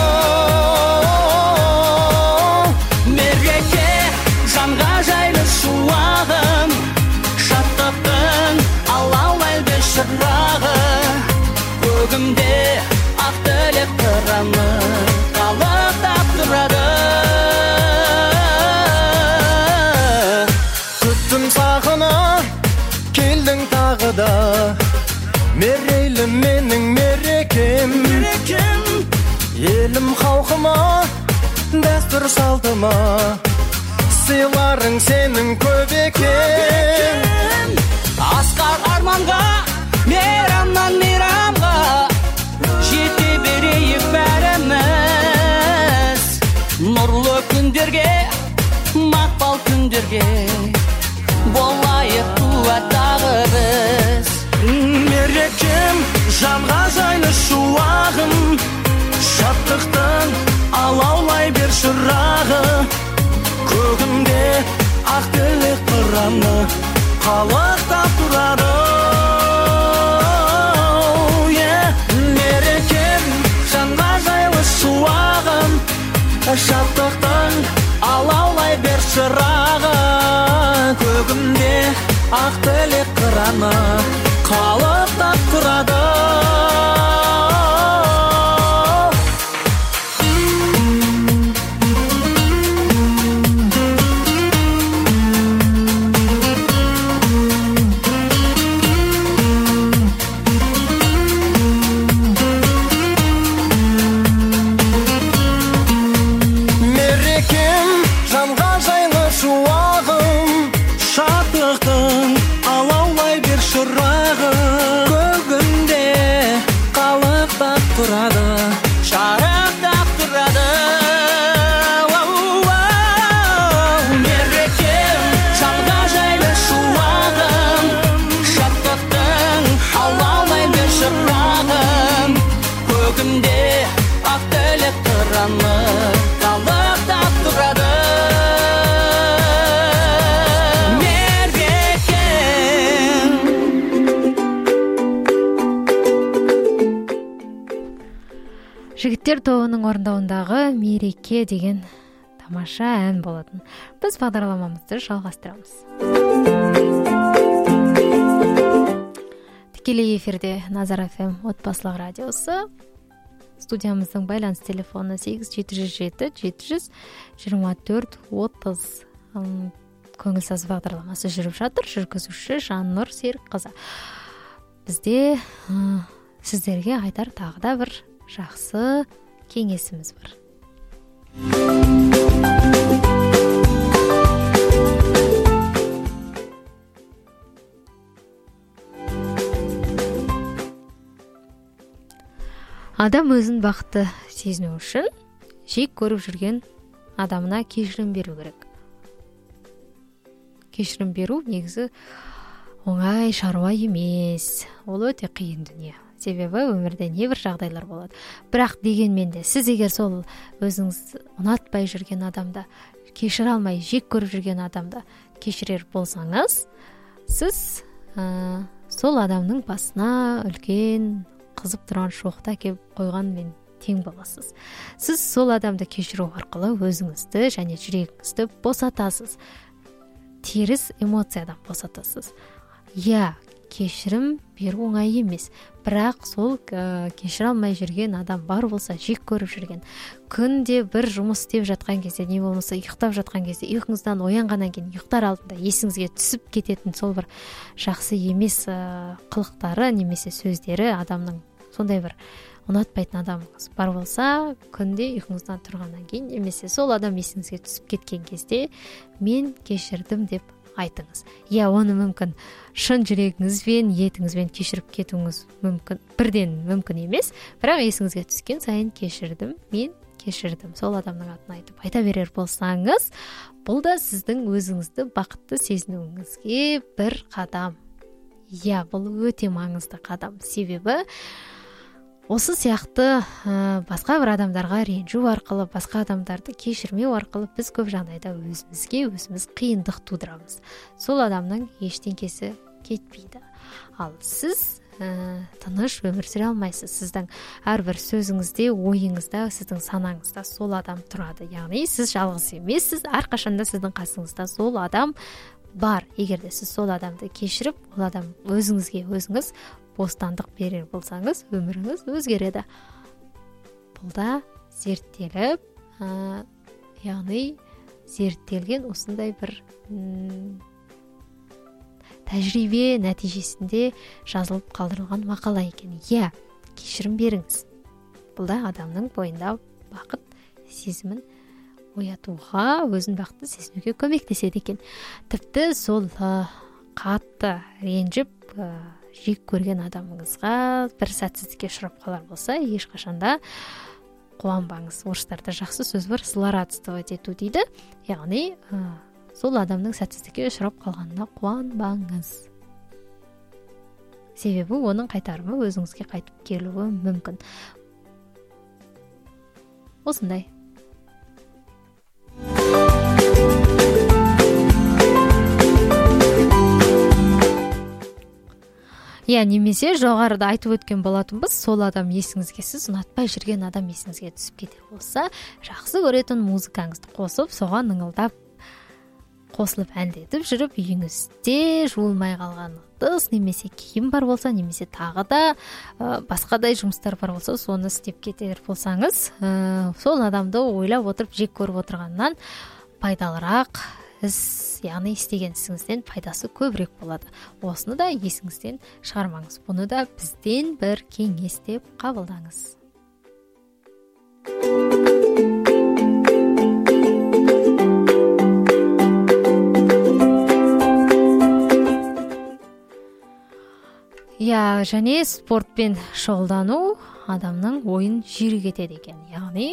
Мереке жанға жайлы шуағым, шаттықтың алаулай бер шырағы, көгімде ақ тілек қыраны қалықтап тұрады. Күттім сағына, келдің тағы да, мерейлі менің мерекем. Елім халқыма, дәстүр салтыма, сыйларың сенің көп екен. Асқар арманға, мейрамнан мейрамға, жете берейік бәріміз. Нұрлы күндерге, мақпал күндерге, болайық туаттағы біз. Мерекем жанға жайлы шуағым, шаттықтың алаулай бер шырағы, көгімде ақ тілек қыраны қалықтап тұрады. Мерекем жанға жайлы шуағым, шаттықтың алаулай бер шырағы, көгімде ақ тілек қыраны қалықтап тұрады. Мерекем жанға жайлы шуағым, Шаттықтың алаулай бер шырағы, көгімде қалықтап тұрады. Шарықтап тұрады. Мерекем жанға жайлы шуағым, шаттықтың алаулай бер шырағым, көгімде ақ тілек қыраны қалықтап тұрады. Жігіттер тобының орындауындағы мереке деген тамаша ән болатын. Біз бағдарламамызды жалғастырамыз. Тікелей эфирде Назар ФМ отбасылық радиосы. Студиямыздың байланыс телефоны 8707 724 30. Көңілсіз бағдарламасы жүріп жатыр. Жүргізуші Жаннұр Серікқызы. Бізде сіздерге айтар тағы да бір жақсы кеңесіміз бар. Адам өзін бақытты сезіну үшін жек көріп жүрген адамына кешірім беру керек. кешірім беру негізі оңай шаруа емес, ол өте қиын дүние. Себебі өмірде небір жағдайлар болады. Бірақ дегенмен де сіз егер сол өзіңіз ұнатпай жүрген адамды, кешіре алмай жек көріп жүрген адамды кешірер болсаңыз, сіз сол адамның басына үлкен қызып тұрған шоқты әкеп қойғанмен тең боласыз. Сіз сол адамды кешіру арқылы өзіңізді және жүрегіңізді босатасыз. Теріс эмоциядан босатасыз. Кешірім беру оңай емес, бірақ сол кешіре алмай жүрген адам бар болса, жек көріп жүрген, күнде бір жұмыс істеп жатқан кезде, не болмаса ұйықтап жатқан кезде, ұйқыңыздан оянғаннан кейін ұйықтар алдында есіңізге түсіп кететін сол бір жақсы емес қылықтары немесе сөздері адамның, сондай бір ұнатпайтын адамыңыз бар болса, күнде ұйқыңыздан тұрғаннан кейін немесе сол адам есіңізге түсіп кеткен кезде мен кешірдім деп айтыңыз. Оны мүмкін шын жүрегіңізбен, етіңізбен кешіріп кетуіңіз бірден мүмкін емес, бірақ есіңізге түскен сайын кешірдім, мен кешірдім, сол адамның атын айтып айта берер болсаңыз, бұл да сіздің өзіңізді бақытты сезінуіңізге бір қадам. Бұл өте маңызды қадам. Себебі осы сияқты басқа бір адамдарға ренжу арқылы, басқа адамдарды кешірмеу арқылы біз көп жағдайда өзіміз қиындық тудырамыз. Сол адамның ештеңкесі кетпейді. Ал сіз тыныш өмір сүре алмайсыз. Сіздің әрбір сөзіңізде, ойыңызда, сіздің санаңызда сол адам тұрады. Яғни сіз жалғыз емессіз, әрқашанда сіздің қасыңызда сол адам бар. Егер де сіз сол адамды кешіріп, ол адам өзіңізге өзіңіз бостандық берер болсаңыз, өміріңіз өзгереді. Бұл да зерттеліп, яғни зерттелген осындай бір тәжірибе нәтижесінде жазылып қалдырылған мақала екен. Кешірім беріңіз. Бұл да адамның бойында бақыт сезімін оятуға, өзін бақытты сезінуге көмектеседі екен. Тіпті сол қатты ренжіп, жек көрген адамыңызға бір сәтсіздікке ұшырап қалар болса, ешқашанда қуанбаңыз. Орыстарда жақсы сөз бар, злорадствовать ету дейді. Яғни сол адамның сәтсіздікке ұшырап қалғанына қуанбаңыз. Себебі оның қайтарымы өзіңізге қайтып келуі мүмкін. Осындай. Немесе жоғарыда айтып өткен болатынбыз, сол адам есіңізге, сіз ұнатпай жүрген адам есіңізге түсіп кетер болса, жақсы көретін музыкаңызды қосып, соған ыңылдап, қосылып әндетіп жүріп, үйіңізде жуылмай қалған ыдыс немесе киім бар болса, немесе тағы да басқадай жұмыстар бар болса, соны істеп кетер болсаңыз, сол адамды ойлап отырып, жек көріп отырғаннан пайдалырақ іс, яғни істеген ісіңізден пайдасы көбірек болады. Осыны да есіңізден шығармаңыз. Бұны да бізден бір кеңес деп қабылдаңыз. Және спортпен шұғылдану адамның ойын жүйрік екен. Яғни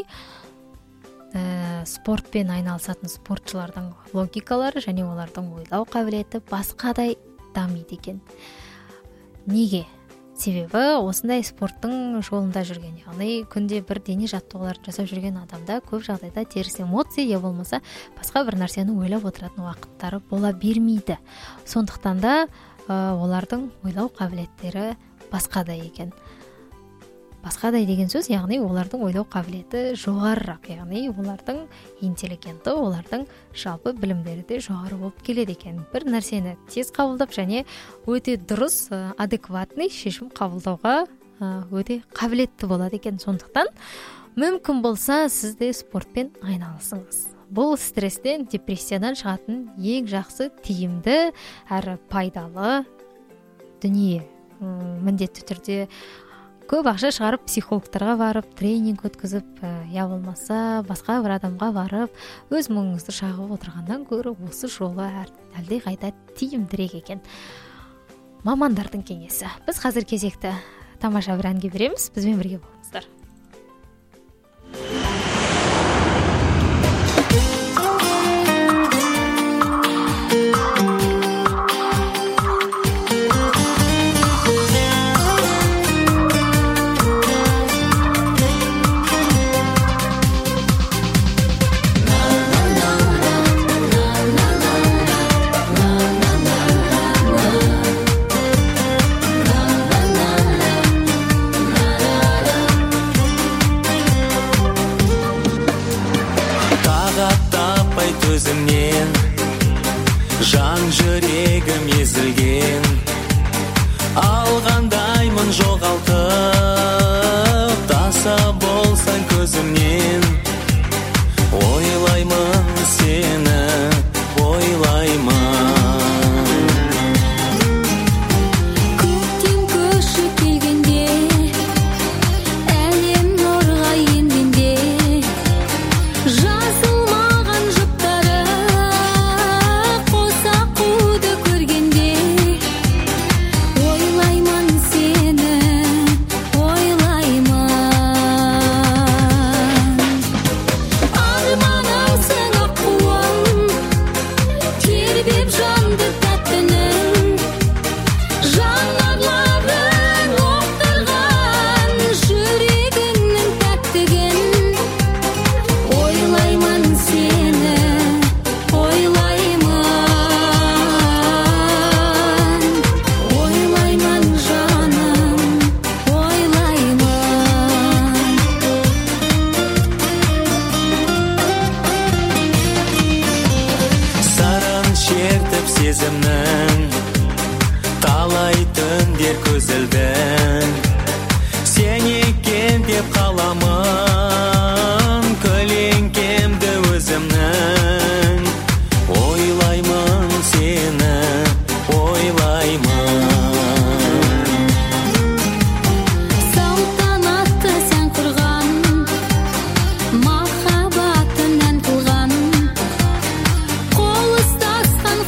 спортпен айналысатын спортшылардың логикалары және олардың ойлау қабілеті басқадай дамиды екен. Неге? Себебі осындай спорттың жолында жүрген, яғни күнде бір дене жаттығуларын жасап жүрген адамда көп жағдайда теріс эмоция, я болмаса басқа бір нәрсені ойлап отыратын уақыттары бола бермейді. Сондықтан да олардың ойлау қабілеттері басқадай екен. Басқадай деген сөз, яғни олардың ойлау қабілеті жоғарырақ, яғни олардың интеллигенті, олардың жалпы білімдері де жоғары болып келеді екен. Бір нәрсені тез қабылдап және өте дұрыс, адекватный шешім қабылдауға өте қабілетті болады екен. Сондықтан мүмкін болса сіз де спортпен айналысыңыз. Бұл стресстен, депрессиядан шығатын ең жақсы, тиімді әрі пайдалы дүние. Міндетті түрде көп ақша шығарып, психологтарға барып, тренинг өткізіп, я болмаса басқа бір адамға барып, өз мұңыңызды шағып отырғаннан гөрі осы жолы әлде қайда тиімдірек екен. Мамандардың кеңесі. Біз қазір кезекті тамаша бір әнге береміз. Бізбен бірге болыңыздар. көзімнен, жан жүрегім езілген, алғандаймын жоғалтып, таса болсаң көзімнен, ойлаймын сені, ойлаймын. Сезімнің талай түндер көзілдің, сен екен деп қаламын көлеңкемді өзімнің, ойлаймын сені, ойлаймын. Салтанатты сен құрған, махаббатын ән қылған, қол ұстасқан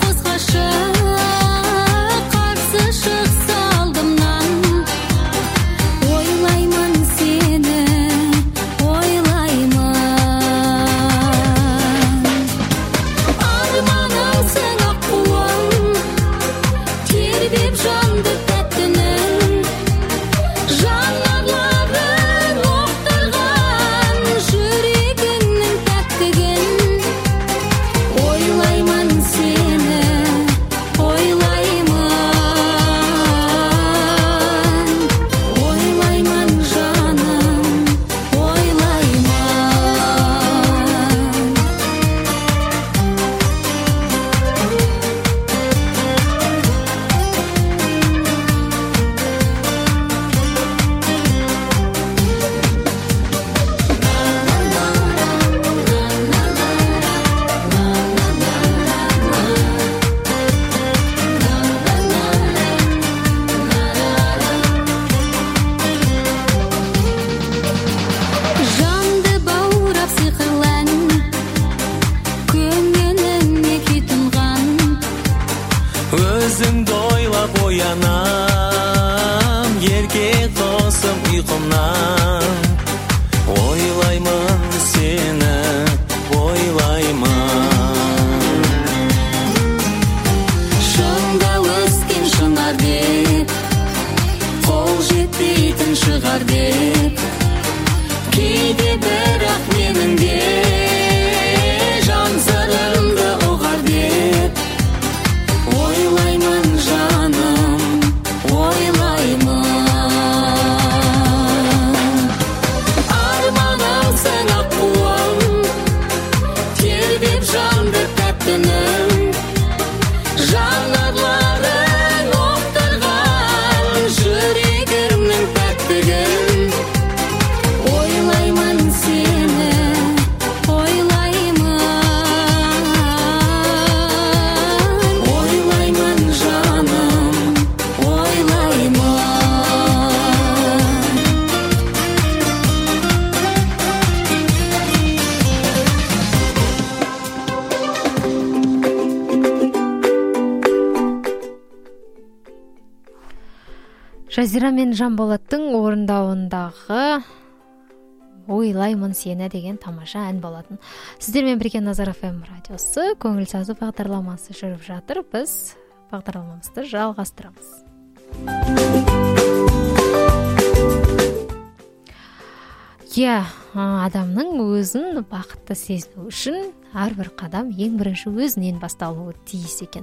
қарсы шықса алдымнан, ойлаймын сені, ойлаймын. Арманымсың аққуым, тербеп жанды тәттінің, жанарларын оқтырған жүрегіңнің тәттігін, ойлаймын сені, ойлаймын, ойлаймын жаным, ойлаймын. Жанды баурап сиқырлан, көңіліме күй тұнған, Өзіңді ойлап оянам, ерке қосым ұйқымнан, ойлаймын сені, ойлаймын. шыңда өскен шынар деп, қол жетпейтін шығар деп, кейде бірақ менің де жан сырымды ұғар деп, ойлаймын жаным, ойлаймын. Арманымсың аққуым, тербеп жанды тәттінің, жанарларын оқтырған жүрегімнің тәттігін, ойлаймын сені, ойлаймын, ойлаймын жаным, ойлаймын. Жазира мен Жанболаттың орындауындағы ойлаймын сені деген тамаша ән болатын. Сіздермен бірге Назар FM радиосы көңіл сазы бағдарламасы жүріп жатыр. Біз бағдарламамызды жалғастырамыз. Адамның өзін бақытты сезіну үшін әрбір қадам ең бірінші өзінен басталуы тиіс екен.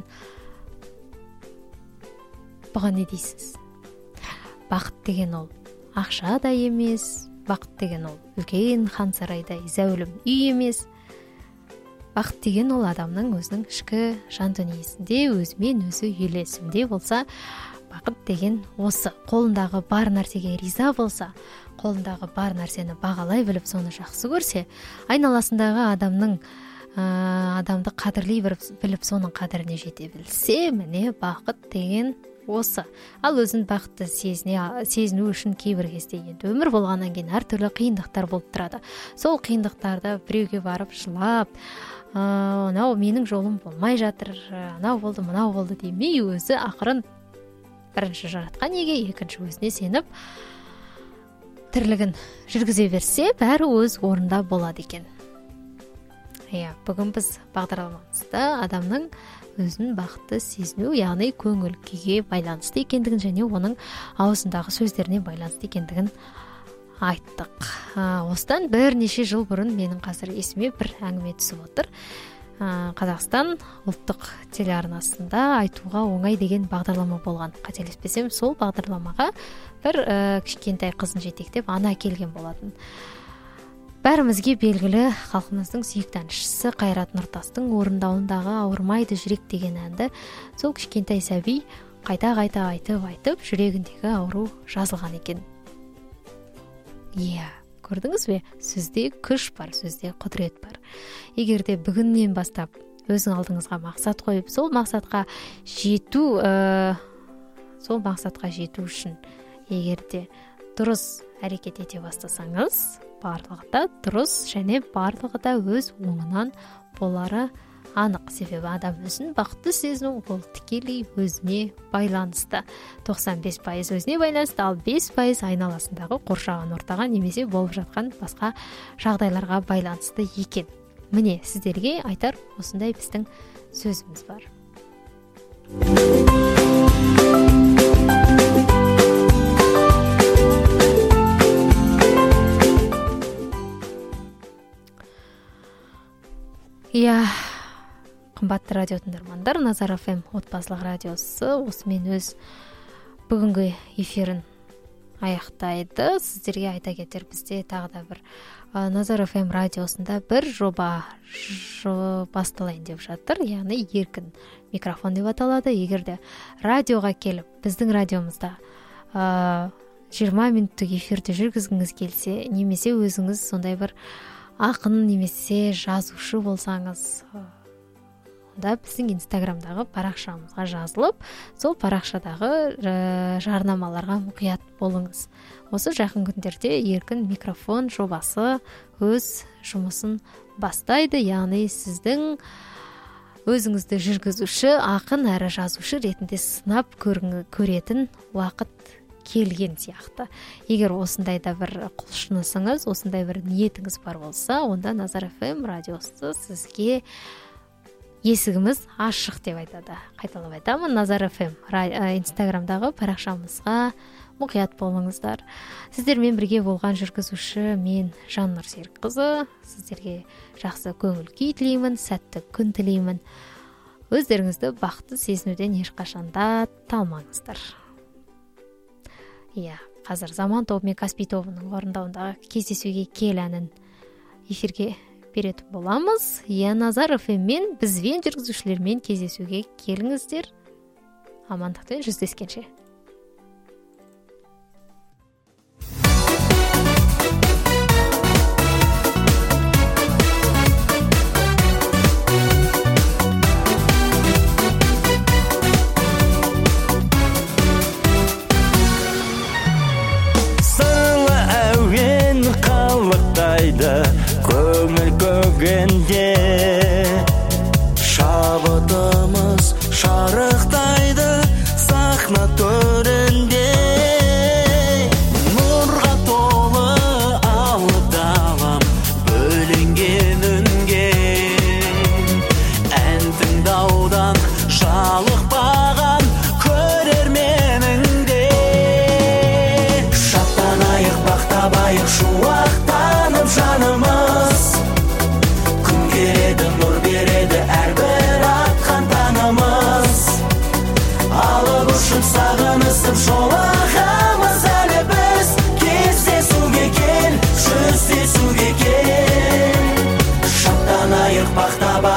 Бұған не дейсіз? Бақыт деген ол ақша да емес, бақыт деген ол үлкен хан сарайдай зәулім үй емес. бақыт деген ол адамның өзінің ішкі жан дүниесінде өзімен өзі үйлесімде болса, бақыт деген осы. Қолындағы бар нәрсеге риза болса, қолындағы бар нәрсені бағалай біліп, соны жақсы көрсе, айналасындағы адамды қадірлей біліп, соның қадіріне жете білсе, міне бақыт деген осы. Ал өзін бақытты сезіну үшін кейбір кезде енді өмір болғаннан кейін әртүрлі қиындықтар болып тұрады. Сол қиындықтарды біреуге барып жылап, мынау менің жолым болмай жатыр, анау болды, мынау болды демей, өзі ақырын бірінші жаратқан еге, екінші өзіне сеніп тірлігін жүргізе берсе, бәрі өз орында болады екен. Бүгін біз бағдарламамызда адамның өзін бақытты сезіну, яғни көңіл күйге байланысты екендігін және оның аузындағы сөздеріне байланысты екендігін айттық. Осыдан бірнеше жыл бұрын менің қазір есіме бір әңгіме түсіп отыр. Қазақстан ұлттық телеарнасында айтуға оңай деген бағдарлама болған. Қателеспесем, сол бағдарламаға бір кішкентай қызын жетектеп ана келген болатын. Бәрімізге белгілі халқымыздың сүйікті әншісі Қайрат Нұртастың орындауындағы "Ауырмайды жүрек" деген әнді сол кішкентай сәби қайта-қайта айтып, жүрегіндегі ауру жазылған екен. Көрдіңіз бе? Сөзде күш бар, сөзде құдірет бар. Егер де бүгіннен бастап өзің алдыңызға мақсат қойып, сол мақсатқа жету үшін егер де дұрыс әрекет ете бастасаңыз, барлығы да дұрыс және барлығы да өз оңынан болары анық. Себебі адам өзін бақытты сезіну ол тікелей өзіне байланысты. 95% өзіне байланысты, ал 5% айналасындағы қоршаған ортаға немесе болып жатқан басқа жағдайларға байланысты екен. Міне, сіздерге айтар осындай біздің сөзіміз бар. Қымбатты радио тыңдармандар, Назар ФМ отбасылық радиосы осымен өз бүгінгі эфирін аяқтайды. Сіздерге айта кетер, бізде тағы да бір Назар ФМ радиосында бір жоба басталайын деп жатыр. Яғни еркін микрофон деп аталады. Егер де радиоға келіп, біздің радиомызда 20 минуттық эфирді жүргізгіңіз келсе, немесе өзіңіз сондай бір ақын немесе жазушы болсаңыз, онда біздің инстаграмдағы парақшамызға жазылып, сол парақшадағы жарнамаларға мұқият болыңыз. Осы жақын күндерде еркін микрофон жобасы өз жұмысын бастайды, яғни сіздің өзіңізді жүргізуші, ақын әрі жазушы ретінде сынап көретін уақыт келген сияқты. Егер осындай да бір құлшынысыңыз, осындай бір ниетіңіз бар болса, онда Назар ФМ радиосы сізге есігіміз ашық деп айтады. Қайталап айтамын, Назар ФМ инстаграмдағы парақшамызға мұқият болыңыздар. Сіздермен бірге болған жүргізуші мен Жаннұр Серікқызы. Сіздерге жақсы көңіл күй тілеймін, сәтті күн тілеймін. Өздеріңізді бақытты сезінуден ешқашанда талмаңыздар. Қазір Заман тобы мен Каспий тобының орындауындағы кездесуге кел әнін эфирге беретін боламыз. Назар ФМ-мен бізбен жүргізушілермен кездесуге келіңіздер. Амандықпен жүздескенше. Көңіл көгенде шабытымыз шарықтайды сахна төрінде, нұрға толы алып далам бөленген үнге, ән тыңдаудан жалықпаған көрерменіңде. Шаттанайық, бақтабайық, шуақтанып жанымыз, күн кереді, нұр береді әрбір атқан таңымыз. Алып ұшып сағынысып жолығамыз әлі біз, кездесуге кел, жүздесуге кел. Шаттанайық, бақтабайық,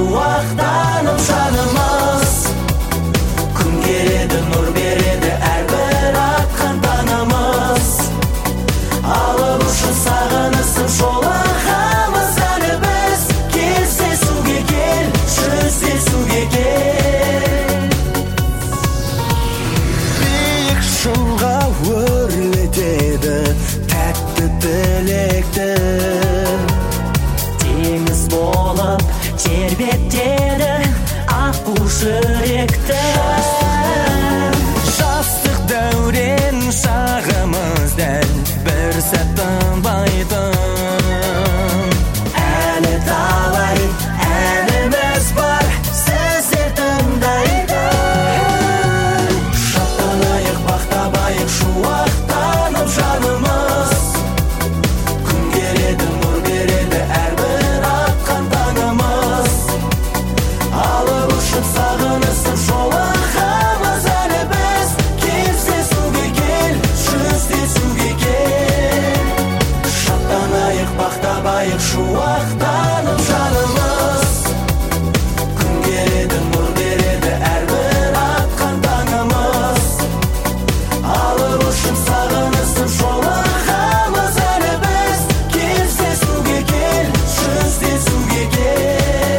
шуақтанып жанымыз. Күн кереді, нұр береді әрбір атқан таңымыз. Алып ұшып сағынысып жолығамыз әлі біз. Кездесуге кел, жүздесуге кел. Биік шыңға өрлетеді тәтті тілекті. Теңіз болып тербетеді аққу жүректі. Жастық дәурен шағымыздан бір сәт тынбайтын. Әлі талай әніміз бар сіздер тыңдайтын. Шаттанайық, бақтабайық, шуақтанып жанымыз. Күн кереді, нұр береді әрбір атқан таңымыз. Алып ұшып сағынысып жолығамыз әлі біз. Кездесуге кел, жүздесуге кел. Шаттанайық, бақтабайық, шуақтанып жанымыз. Күн кереді, нұр береді әрбір атқан таңымыз. Алып ұшып сағынысып жолығамыз әлі біз. Кездесуге кел, жүздесуге кел.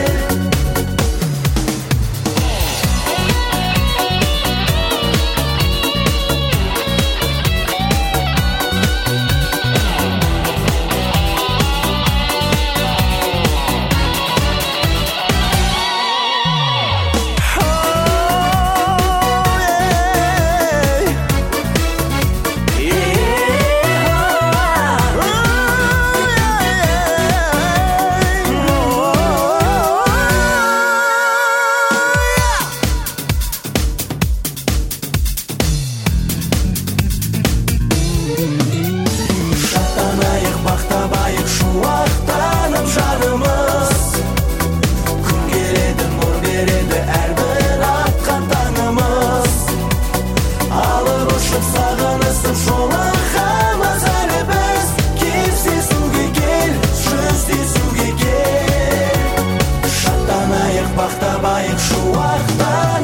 Шаттанайық, бақтабайық, шуақтанып жанымыз. Күн кереді, нұр береді әрбір атқан таңымыз. Алып ұшып сағынысып жолығамыз әлі біз. Кездесуге кел, жүздесуге кел. Шаттанайық, бақтабайық, шуақтанып